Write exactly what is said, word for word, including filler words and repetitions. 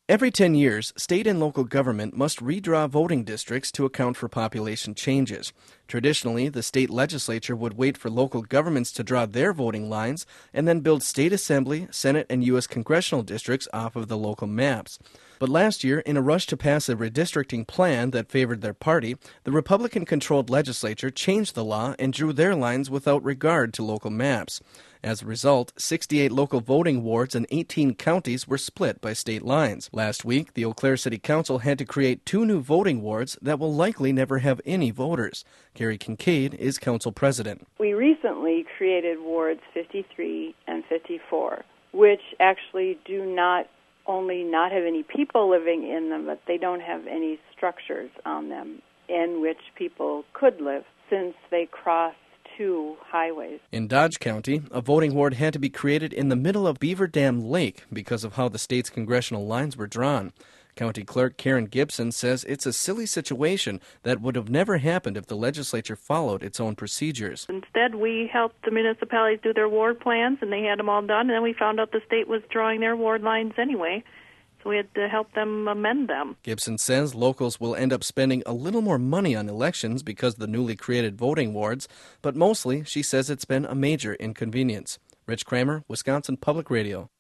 Every ten years, state and local government must redraw voting districts to account for population changes. Traditionally, the state legislature would wait for local governments to draw their voting lines and then build state assembly, Senate, and U S congressional districts off of the local maps. But last year, in a rush to pass a redistricting plan that favored their party, the Republican-controlled legislature changed the law and drew their lines without regard to local maps. As a result, sixty-eight local voting wards in eighteen counties were split by state lines. Last week, the Eau Claire City Council had to create two new voting wards that will likely never have any voters. Carrie Kincaid is council president. We recently created wards fifty-three and fifty-four, which actually do not only not have any people living in them, but they don't have any structures on them in which people could live, since they cross two highways. In Dodge County, a voting ward had to be created in the middle of Beaver Dam Lake because of how the state's congressional lines were drawn. County Clerk Karen Gibson says it's a silly situation that would have never happened if the legislature followed its own procedures. Instead, we helped the municipalities do their ward plans, and they had them all done, and then we found out the state was drawing their ward lines anyway, so we had to help them amend them. Gibson says locals will end up spending a little more money on elections because of the newly created voting wards, but mostly, she says, it's been a major inconvenience. Rich Kramer, Wisconsin Public Radio.